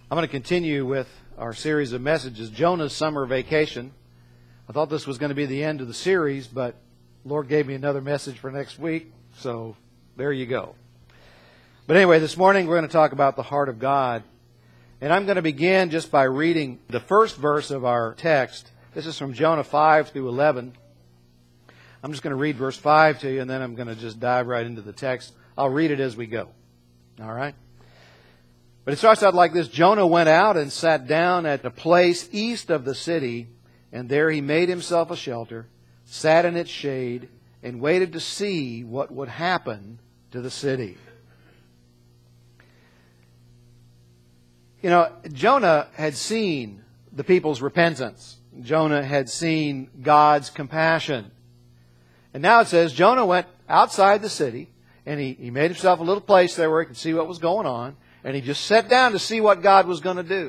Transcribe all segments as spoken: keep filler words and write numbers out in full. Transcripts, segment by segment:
I'm going to continue with our series of messages, Jonah's Summer Vacation. I thought this was going to be the end of the series, but the Lord gave me another message for next week, so there you go. But anyway, this morning we're going to talk about the heart of God. And I'm going to begin just by reading the first verse of our text. This is from Jonah five through eleven. I'm just going to read verse five to you, and then I'm going to just dive right into the text. I'll read it as we go. All right? But it starts out like this. Jonah went out and sat down at a place east of the city, and there he made himself a shelter, sat in its shade, and waited to see what would happen to the city. You know, Jonah had seen the people's repentance. Jonah had seen God's compassion. And now it says Jonah went outside the city, and he, he made himself a little place there where he could see what was going on. And he just sat down to see what God was going to do.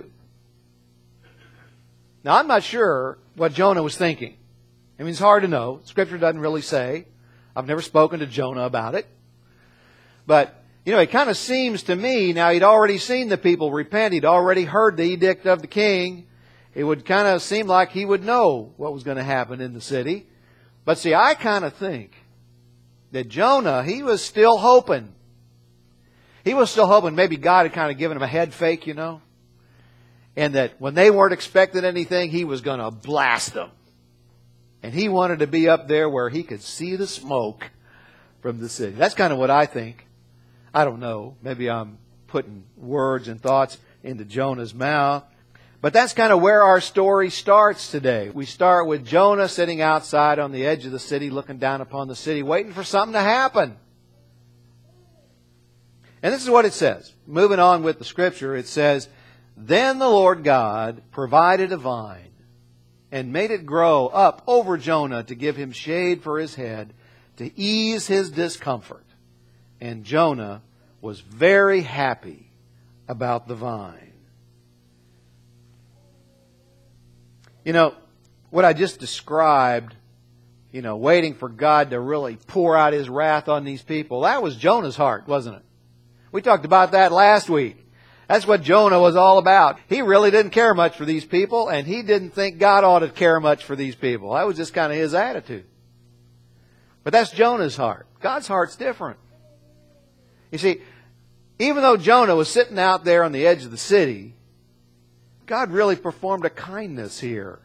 Now, I'm not sure what Jonah was thinking. I mean, it's hard to know. Scripture doesn't really say. I've never spoken to Jonah about it. But, you know, it kind of seems to me, now he'd already seen the people repent. He'd already heard the edict of the king. It would kind of seem like he would know what was going to happen in the city. But see, I kind of think that Jonah, he was still hoping. He was still hoping maybe God had kind of given him a head fake, you know. And that when they weren't expecting anything, he was going to blast them. And he wanted to be up there where he could see the smoke from the city. That's kind of what I think. I don't know. Maybe I'm putting words and thoughts into Jonah's mouth. But that's kind of where our story starts today. We start with Jonah sitting outside on the edge of the city, looking down upon the city, waiting for something to happen. And this is what it says. Moving on with the scripture, it says, Then the Lord God provided a vine and made it grow up over Jonah to give him shade for his head, to ease his discomfort. And Jonah was very happy about the vine. You know, what I just described, you know, waiting for God to really pour out His wrath on these people, that was Jonah's heart, wasn't it? We talked about that last week. That's what Jonah was all about. He really didn't care much for these people, and he didn't think God ought to care much for these people. That was just kind of his attitude. But that's Jonah's heart. God's heart's different. You see, even though Jonah was sitting out there on the edge of the city, God really performed a kindness here.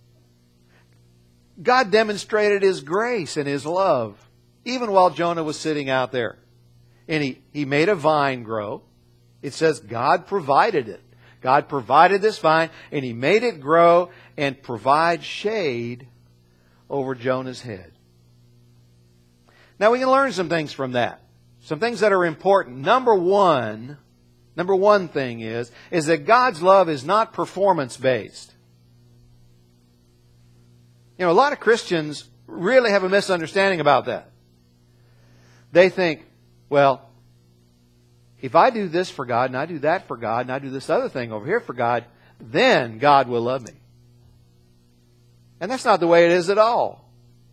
God demonstrated His grace and His love, even while Jonah was sitting out there. And he, he made a vine grow. It says God provided it. God provided this vine, and He made it grow and provide shade over Jonah's head. Now we can learn some things from that. Some things that are important. Number one, number one thing is, is that God's love is not performance-based. You know, a lot of Christians really have a misunderstanding about that. They think, well, if I do this for God, and I do that for God, and I do this other thing over here for God, then God will love me. And that's not the way it is at all.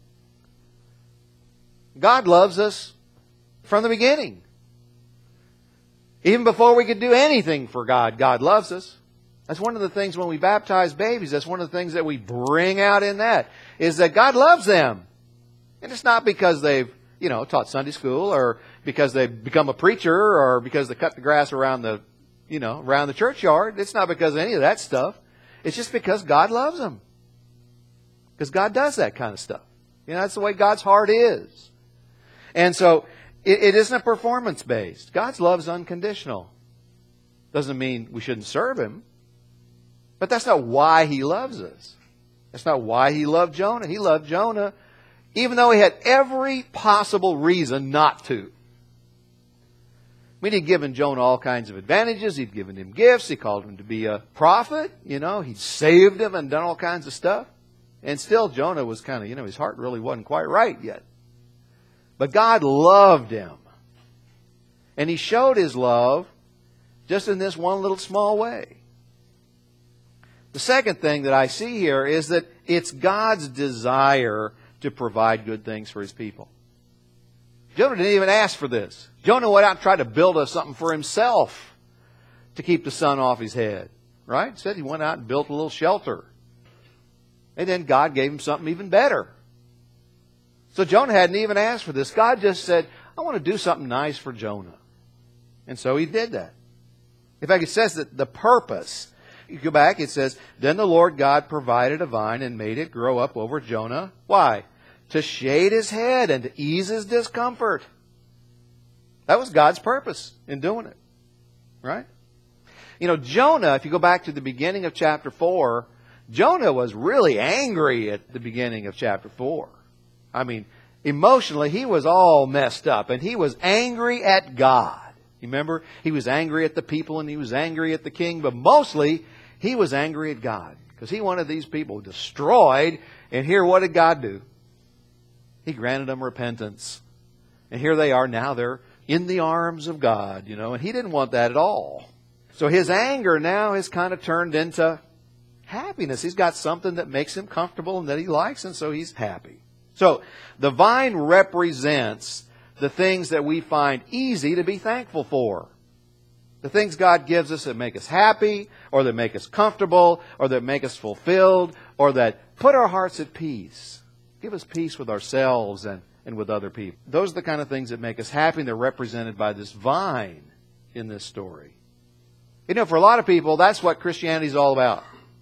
God loves us from the beginning. Even before we could do anything for God, God loves us. That's one of the things when we baptize babies, that's one of the things that we bring out in that, is that God loves them. And it's not because they've, you know, taught Sunday school, or because they've become a preacher, or because they cut the grass around the, you know, around the churchyard. It's not because of any of that stuff. It's just because God loves them. Because God does that kind of stuff. You know, that's the way God's heart is. And so, it, it isn't performance-based. God's love is unconditional. Doesn't mean we shouldn't serve Him. But that's not why He loves us. That's not why He loved Jonah. He loved Jonah even though He had every possible reason not to. I mean, He'd given Jonah all kinds of advantages. He'd given him gifts. He called him to be a prophet. You know, He'd saved him and done all kinds of stuff. And still, Jonah was kind of, you know, his heart really wasn't quite right yet. But God loved him. And He showed His love just in this one little small way. The second thing that I see here is that it's God's desire to provide good things for His people. Jonah didn't even ask for this. Jonah went out and tried to build us something for himself to keep the sun off his head. Right? It said he went out and built a little shelter. And then God gave him something even better. So Jonah hadn't even asked for this. God just said, I want to do something nice for Jonah. And so he did that. In fact, it says that the purpose, you go back, it says, then the Lord God provided a vine and made it grow up over Jonah. Why? To shade his head and to ease his discomfort. That was God's purpose in doing it. Right? You know, Jonah, if you go back to the beginning of chapter four, Jonah was really angry at the beginning of chapter four. I mean, emotionally, he was all messed up, and he was angry at God. You remember? He was angry at the people, and he was angry at the king, but mostly, he was angry at God, because he wanted these people destroyed, and here, what did God do? He granted them repentance. And here they are now, they're in the arms of God, you know, and he didn't want that at all. So his anger now has kind of turned into happiness. He's got something that makes him comfortable and that he likes, and so he's happy. So the vine represents the things that we find easy to be thankful for. The things God gives us that make us happy, or that make us comfortable, or that make us fulfilled, or that put our hearts at peace. Give us peace with ourselves and, and with other people. Those are the kind of things that make us happy, and they're represented by this vine in this story. You know, for a lot of people, that's what Christianity is all about.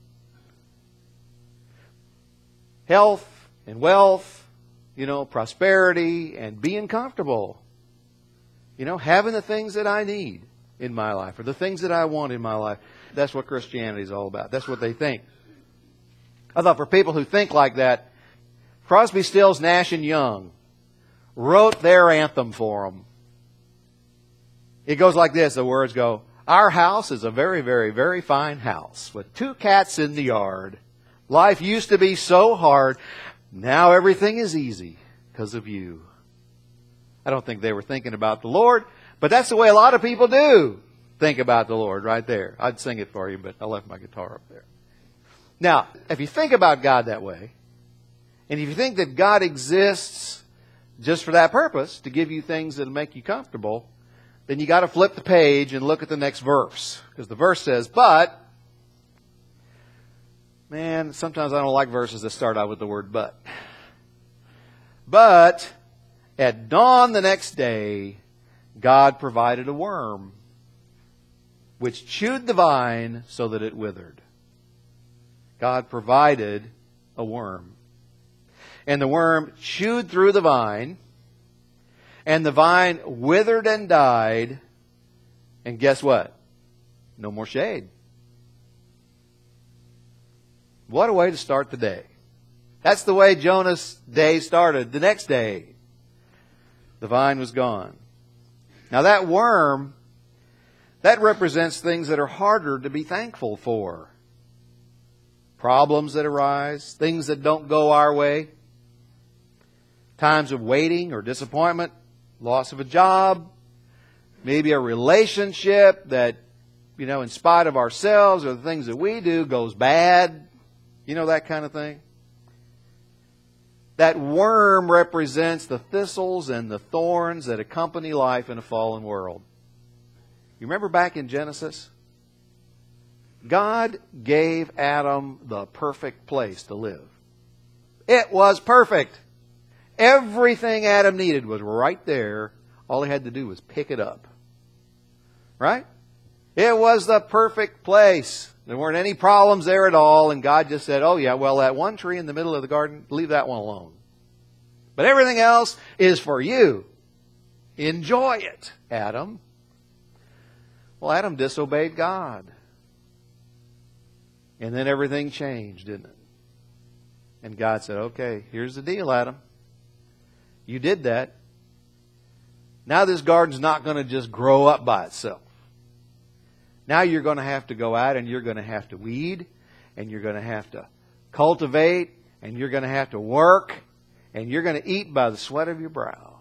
Health and wealth, you know, prosperity and being comfortable. You know, having the things that I need in my life, or the things that I want in my life. That's what Christianity is all about. That's what they think. I thought for people who think like that, Crosby, Stills, Nash and Young wrote their anthem for them. It goes like this. The words go, our house is a very, very, very fine house with two cats in the yard. Life used to be so hard. Now everything is easy because of you. I don't think they were thinking about the Lord, but that's the way a lot of people do think about the Lord right there. I'd sing it for you, but I left my guitar up there. Now, if you think about God that way, and if you think that God exists just for that purpose, to give you things that will make you comfortable, then you got to flip the page and look at the next verse. Because the verse says, but... Man, sometimes I don't like verses that start out with the word but. But at dawn the next day, God provided a worm, which chewed the vine so that it withered. God provided a worm. And the worm chewed through the vine, and the vine withered and died, and guess what? No more shade. What a way to start the day. That's the way Jonah's day started. The next day, the vine was gone. Now that worm, that represents things that are harder to be thankful for. Problems that arise, things that don't go our way, times of waiting or disappointment, loss of a job, maybe a relationship that, you know, in spite of ourselves or the things that we do goes bad. You know, that kind of thing. That worm represents the thistles and the thorns that accompany life in a fallen world. You remember back in Genesis? God gave Adam the perfect place to live. It was perfect. Everything Adam needed was right there. All he had to do was pick it up. Right? It was the perfect place. There weren't any problems there at all, and God just said, oh yeah, well, that one tree in the middle of the garden, leave that one alone. But everything else is for you. Enjoy it, Adam. Well, Adam disobeyed God. And then everything changed, didn't it? And God said, okay, here's the deal, Adam. You did that. Now this garden's not going to just grow up by itself. Now you're going to have to go out and you're going to have to weed, and you're going to have to cultivate, and you're going to have to work, and you're going to eat by the sweat of your brow.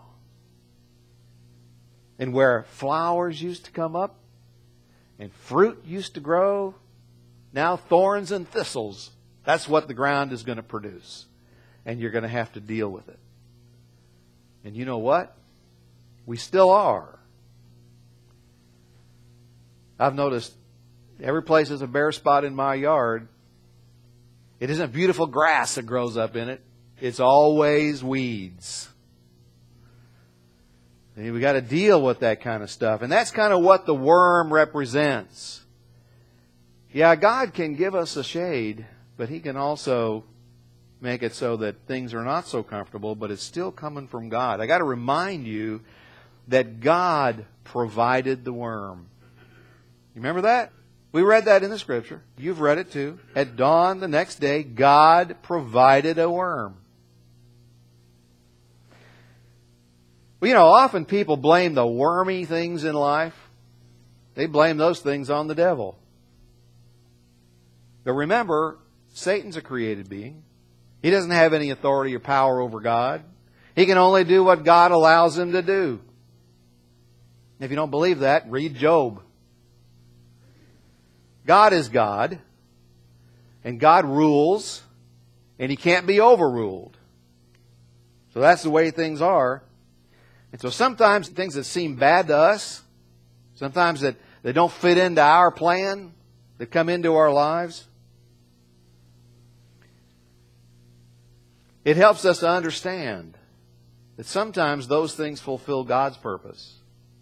And where flowers used to come up and fruit used to grow, now thorns and thistles, that's what the ground is going to produce. And you're going to have to deal with it. And you know what? We still are. I've noticed Every place is a bare spot in my yard. It isn't beautiful grass that grows up in it. It's always weeds. And we got to deal with that kind of stuff. And that's kind of what the worm represents. Yeah, God can give us a shade, but He can also make it so that things are not so comfortable, but it's still coming from God. I got to remind you that God provided the worm. You remember that? We read that in the Scripture. You've read it too. At dawn the next day, God provided a worm. Well, you know, often people blame the wormy things in life. They blame those things on the devil. But remember, Satan's a created being. He doesn't have any authority or power over God. He can only do what God allows him to do. If you don't believe that, read Job. God is God, and God rules, and He can't be overruled. So that's the way things are. And so sometimes things that seem bad to us, sometimes that they don't fit into our plan, that come into our lives, it helps us to understand that sometimes those things fulfill God's purpose.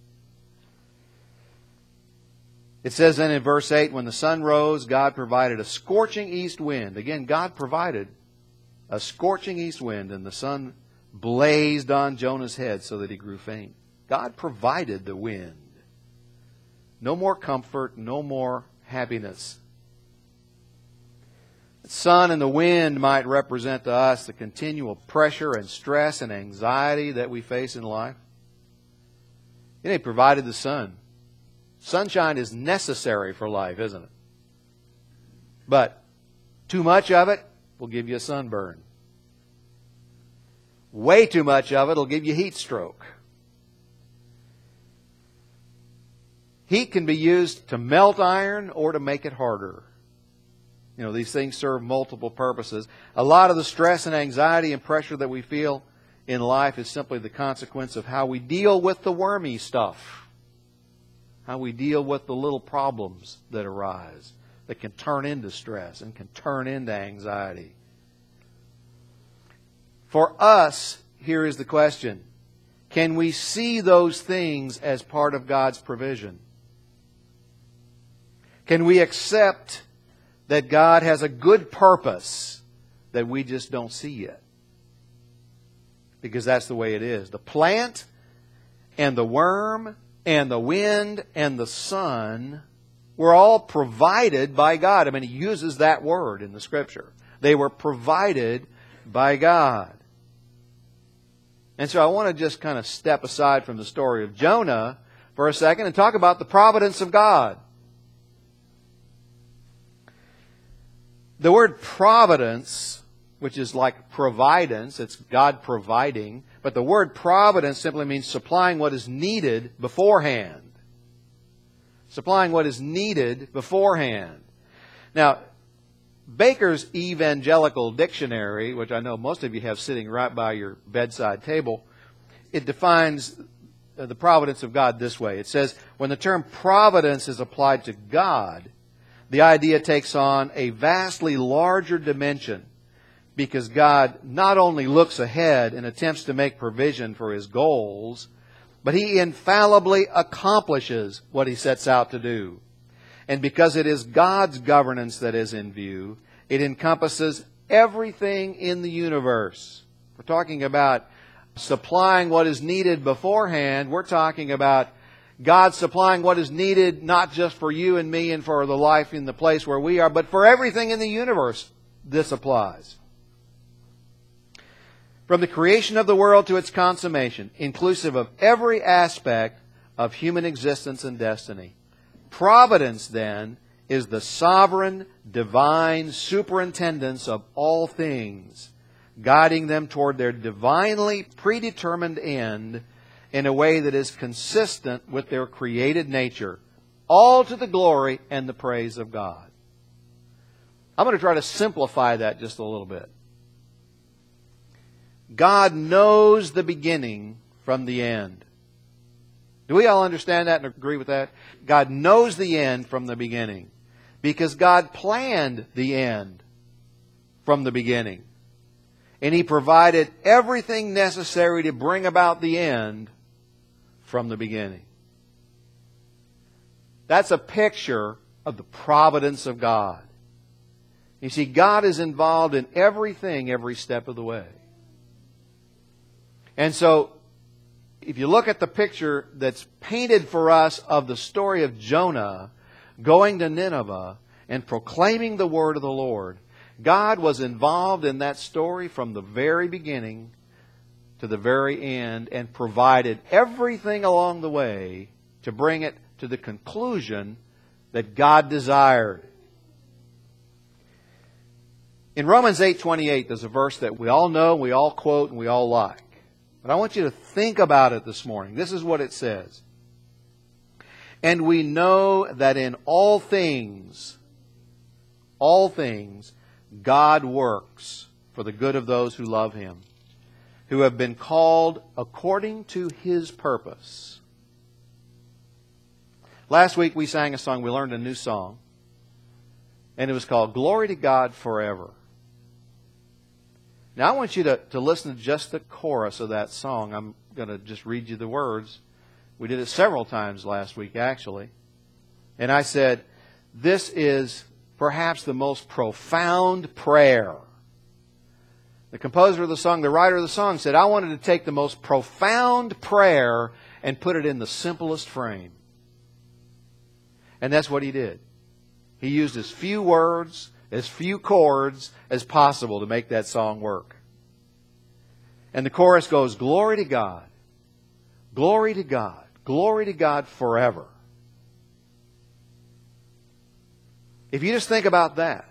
It says then in verse eight, when the sun rose, God provided a scorching east wind. Again, God provided a scorching east wind, and the sun blazed on Jonah's head so that he grew faint. God provided the wind. No more comfort, no more happiness. The sun and the wind might represent to us the continual pressure and stress and anxiety that we face in life. You know, He provided the sun. Sunshine is necessary for life, isn't it? But too much of it will give you a sunburn. Way too much of it will give you heat stroke. Heat can be used to melt iron or to make it harder. You know, these things serve multiple purposes. A lot of the stress and anxiety and pressure that we feel in life is simply the consequence of how we deal with the wormy stuff. How we deal with the little problems that arise, that can turn into stress and can turn into anxiety. For us, here is the question. Can we see those things as part of God's provision? Can we accept that God has a good purpose that we just don't see yet? Because that's the way it is. The plant and the worm and the wind and the sun were all provided by God. I mean, He uses that word in the Scripture. They were provided by God. And so I want to just kind of step aside from the story of Jonah for a second and talk about the providence of God. The word providence, which is like providence, it's God providing, but the word providence simply means supplying what is needed beforehand. Supplying what is needed beforehand. Now, Baker's Evangelical Dictionary, which I know most of you have sitting right by your bedside table, it defines the providence of God this way. It says, when the term providence is applied to God, the idea takes on a vastly larger dimension, because God not only looks ahead and attempts to make provision for His goals, but He infallibly accomplishes what He sets out to do. And because it is God's governance that is in view, it encompasses everything in the universe. We're talking about supplying what is needed beforehand. We're talking about God supplying what is needed not just for you and me and for the life in the place where we are, but for everything in the universe. This applies. From the creation of the world to its consummation, inclusive of every aspect of human existence and destiny. Providence, then, is the sovereign, divine superintendence of all things, guiding them toward their divinely predetermined end in a way that is consistent with their created nature, all to the glory and the praise of God. I'm going to try to simplify that just a little bit. God knows the beginning from the end. Do we all understand that and agree with that? God knows the end from the beginning. because God planned the end from the beginning. And He provided everything necessary to bring about the end from the beginning. That's a picture of the providence of God. You see, God is involved in everything every step of the way. And so, if you look at the picture that's painted for us of the story of Jonah going to Nineveh and proclaiming the word of the Lord, God was involved in that story from the very beginning to the very end and provided everything along the way to bring it to the conclusion that God desired. In Romans eight twenty-eight, there's a verse that we all know, we all quote, and we all like. But I want you to think about it this morning. This is what it says. And we know that in all things, all things, God works for the good of those who love Him, who have been called according to His purpose. Last week we sang a song, we learned a new song, and it was called Glory to God Forever. Now I want you to, to listen to just the chorus of that song. I'm going to just read you the words. We did it several times last week, actually. And I said, this is perhaps the most profound prayer. The composer of the song, the writer of the song said, I wanted to take the most profound prayer and put it in the simplest frame. And that's what he did. He used as few words, as few chords as possible to make that song work. And the chorus goes, glory to God, glory to God, glory to God forever. If you just think about that,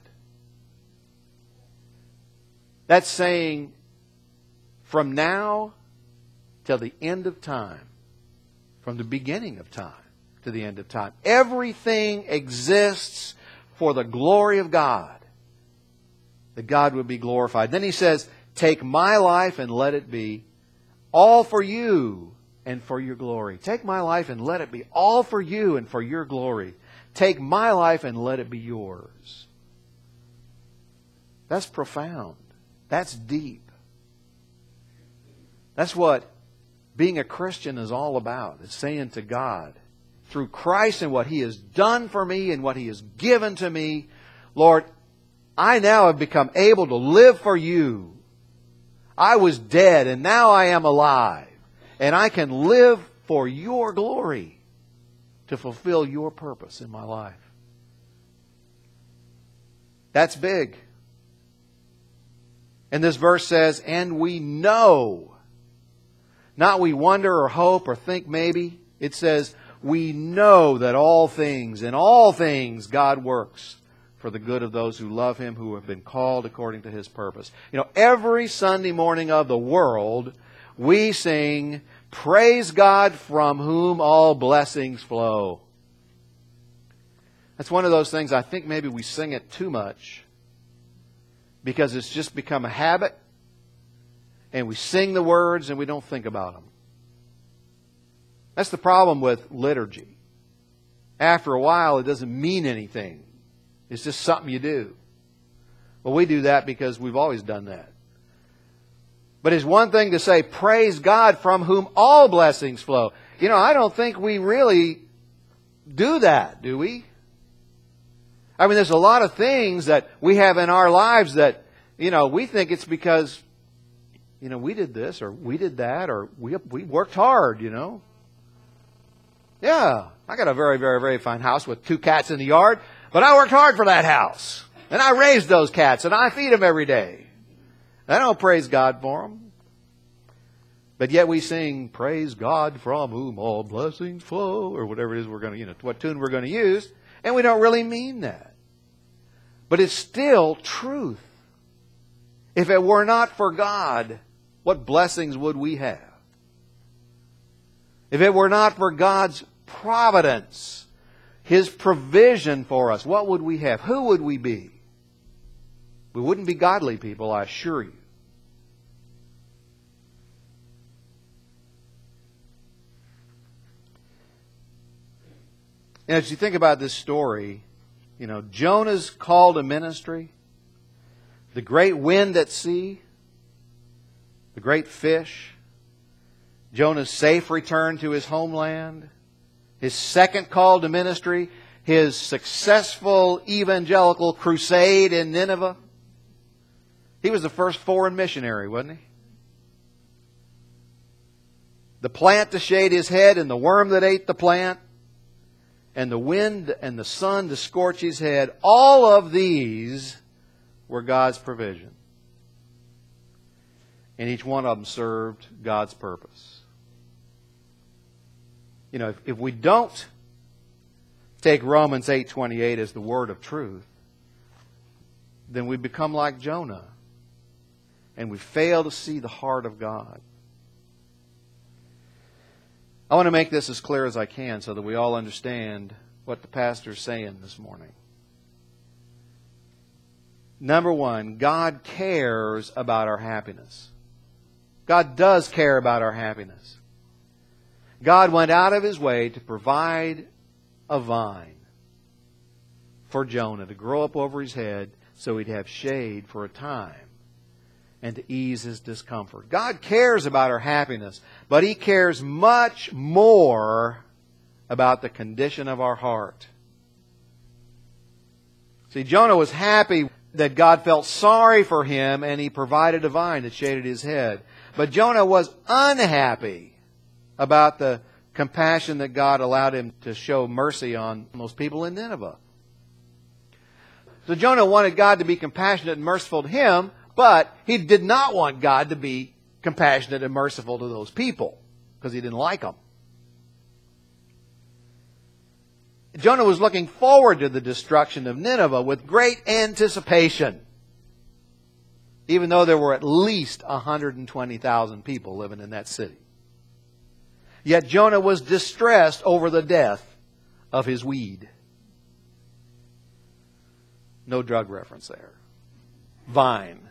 that's saying from now till the end of time, from the beginning of time to the end of time, everything exists for the glory of God, that God would be glorified. Then he says, take my life and let it be all for you and for your glory. Take my life and let it be all for you and for your glory. Take my life and let it be yours. That's profound. That's deep. That's what being a Christian is all about. It's saying to God, through Christ and what He has done for me and what He has given to me, Lord, I now have become able to live for You. I was dead and now I am alive. And I can live for Your glory to fulfill Your purpose in my life. That's big. And this verse says, and we know, not we wonder or hope or think maybe. It says, we know that all things, in all things, God works for the good of those who love Him, who have been called according to His purpose. You know, every Sunday morning of the world, we sing, praise God from whom all blessings flow. That's one of those things I think maybe we sing it too much because it's just become a habit and we sing the words and we don't think about them. That's the problem with liturgy. After a while, it doesn't mean anything. It's just something you do. Well, we do that because we've always done that. But it's one thing to say, praise God from whom all blessings flow. You know, I don't think we really do that, do we? I mean, there's a lot of things that we have in our lives that, you know, we think it's because, you know, we did this or we did that or we, we worked hard, you know. Yeah, I got a very, very, very fine house with two cats in the yard, but I worked hard for that house. And I raised those cats and I feed them every day. I don't praise God for them. But yet we sing, praise God from whom all blessings flow, or whatever it is we're going to, you know, what tune we're going to use. And we don't really mean that. But it's still truth. If it were not for God, what blessings would we have? If it were not for God's providence, His provision for us, what would we have? Who would we be? We wouldn't be godly people, I assure you. And as you think about this story, You know, Jonah's call to ministry, the great wind at sea, the great fish, Jonah's safe return to his homeland, his second call to ministry, his successful evangelical crusade in Nineveh. He was the first foreign missionary, wasn't he? The plant to shade his head and the worm that ate the plant, and the wind and the sun to scorch his head, all of these were God's provision. And each one of them served God's purpose. You know, if, if we don't take Romans eight twenty-eight as the word of truth, then we become like Jonah. And we fail to see the heart of God. I want to make this as clear as I can so that we all understand what the pastor is saying this morning. Number one, God cares about our happiness. God does care about our happiness. God went out of His way to provide a vine for Jonah to grow up over his head so he'd have shade for a time and to ease his discomfort. God cares about our happiness, but He cares much more about the condition of our heart. See, Jonah was happy that God felt sorry for him and He provided a vine that shaded his head. But Jonah was unhappy about the compassion that God allowed him to show mercy on those people in Nineveh. So Jonah wanted God to be compassionate and merciful to him, but he did not want God to be compassionate and merciful to those people because he didn't like them. Jonah was looking forward to the destruction of Nineveh with great anticipation, even though there were at least one hundred twenty thousand people living in that city. Yet Jonah was distressed over the death of his weed. No drug reference there. Vine.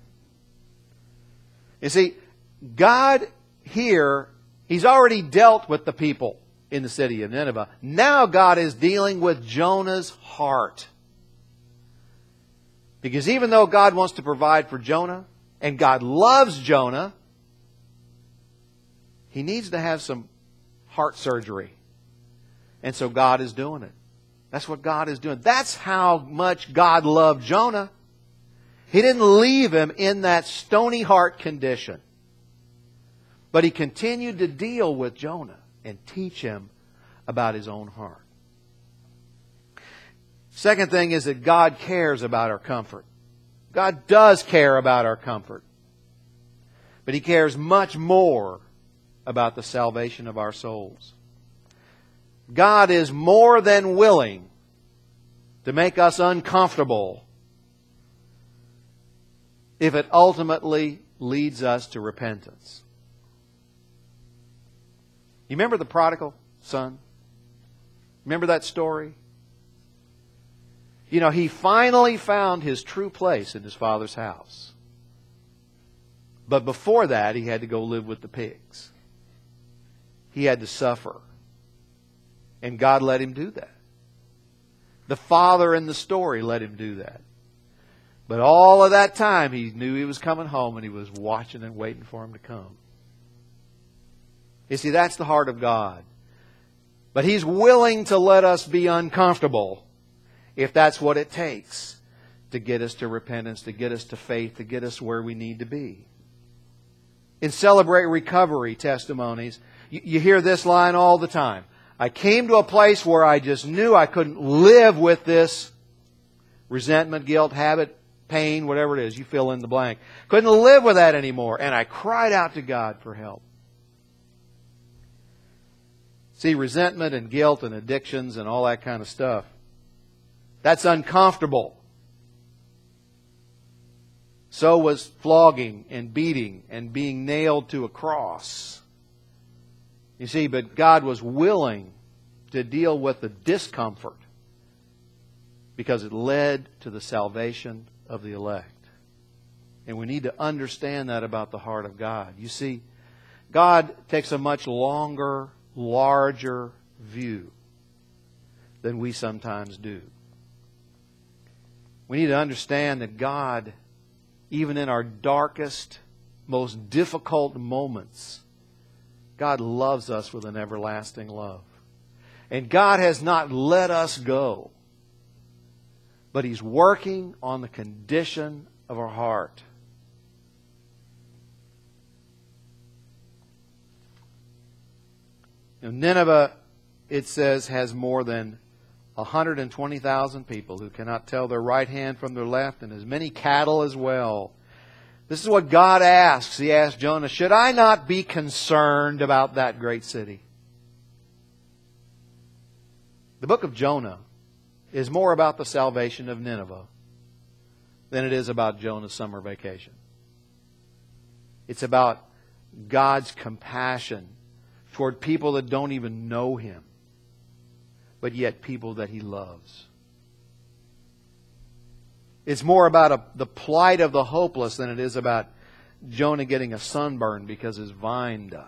You see, God here, He's already dealt with the people in the city of Nineveh. Now God is dealing with Jonah's heart. Because even though God wants to provide for Jonah, and God loves Jonah, he needs to have some heart surgery. And so God is doing it. That's what God is doing. That's how much God loved Jonah. He didn't leave him in that stony heart condition. But He continued to deal with Jonah and teach him about his own heart. Second thing is that God cares about our comfort. God does care about our comfort. But He cares much more about the salvation of our souls. God is more than willing to make us uncomfortable if it ultimately leads us to repentance. You remember the prodigal son? Remember that story? You know, he finally found his true place in his father's house. But before that, he had to go live with the pigs. He had to suffer. And God let him do that. The father in the story let him do that. But all of that time, he knew he was coming home and he was watching and waiting for him to come. You see, that's the heart of God. But He's willing to let us be uncomfortable if that's what it takes to get us to repentance, to get us to faith, to get us where we need to be. In Celebrate Recovery testimonies, you, you hear this line all the time. I came to a place where I just knew I couldn't live with this resentment, guilt, habit, pain, whatever it is. You fill in the blank. Couldn't live with that anymore. And I cried out to God for help. See, resentment and guilt and addictions and all that kind of stuff, that's uncomfortable. So was flogging and beating and being nailed to a cross. You see, but God was willing to deal with the discomfort because it led to the salvation of the elect. And we need to understand that about the heart of God. You see, God takes a much longer, larger view than we sometimes do. We need to understand that God, even in our darkest, most difficult moments, God loves us with an everlasting love. And God has not let us go, but He's working on the condition of our heart. Now, Nineveh, it says, has more than one hundred twenty thousand people who cannot tell their right hand from their left, and as many cattle as well. This is what God asks. He asked Jonah, should I not be concerned about that great city? The book of Jonah is more about the salvation of Nineveh than it is about Jonah's summer vacation. It's about God's compassion toward people that don't even know Him, but yet people that He loves. It's more about a, the plight of the hopeless than it is about Jonah getting a sunburn because his vine died.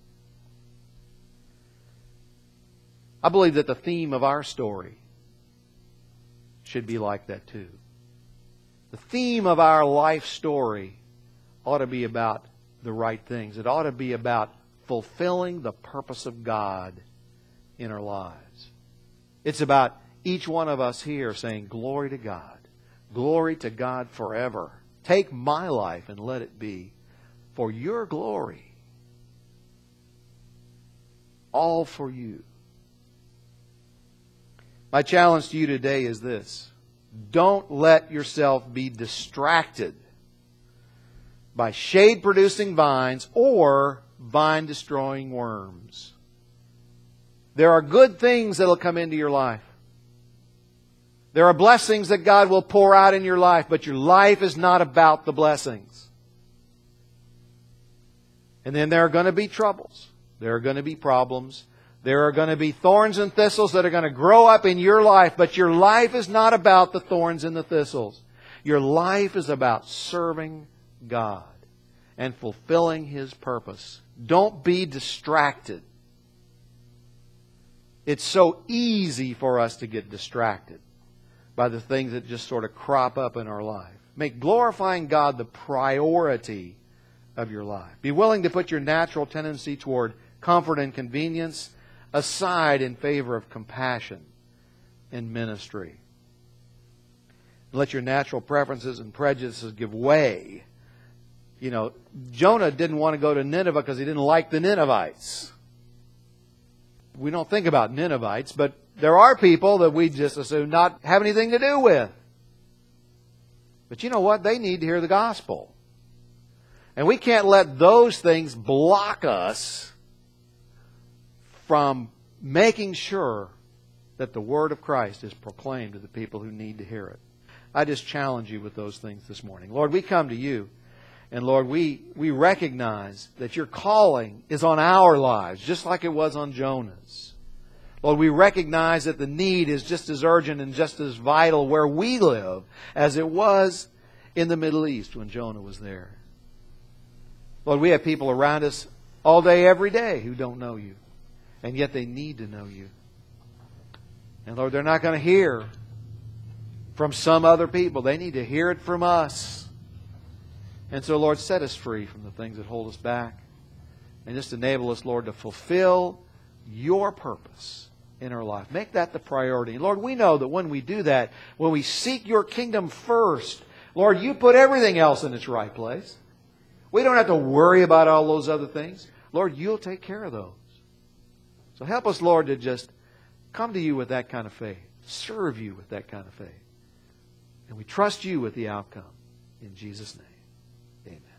I believe that the theme of our story should be like that too. The theme of our life story ought to be about the right things. It ought to be about fulfilling the purpose of God in our lives. It's about each one of us here saying, glory to God. Glory to God forever. Take my life and let it be for your glory. All for you. My challenge to you today is this. Don't let yourself be distracted by shade-producing vines or vine-destroying worms. There are good things that will come into your life. There are blessings that God will pour out in your life, but your life is not about the blessings. And then there are going to be troubles. There are going to be problems. There are going to be thorns and thistles that are going to grow up in your life, but your life is not about the thorns and the thistles. Your life is about serving God and fulfilling His purpose. Don't be distracted. It's so easy for us to get distracted by the things that just sort of crop up in our life. Make glorifying God the priority of your life. Be willing to put your natural tendency toward comfort and convenience aside in favor of compassion and ministry. Let your natural preferences and prejudices give way. You know, Jonah didn't want to go to Nineveh because he didn't like the Ninevites. We don't think about Ninevites, but there are people that we just assume not have anything to do with. But you know what? They need to hear the gospel. And we can't let those things block us from making sure that the word of Christ is proclaimed to the people who need to hear it. I just challenge you with those things this morning. Lord, we come to you. And Lord, we, we recognize that your calling is on our lives, just like it was on Jonah's. Lord, we recognize that the need is just as urgent and just as vital where we live as it was in the Middle East when Jonah was there. Lord, we have people around us all day, every day who don't know you. And yet they need to know you. And Lord, they're not going to hear from some other people. They need to hear it from us. And so, Lord, set us free from the things that hold us back. And just enable us, Lord, to fulfill your purpose in our life. Make that the priority. And Lord, we know that when we do that, when we seek your kingdom first, Lord, you put everything else in its right place. We don't have to worry about all those other things. Lord, you'll take care of those. So help us, Lord, to just come to you with that kind of faith. Serve you with that kind of faith. And we trust you with the outcome. In Jesus' name, amen.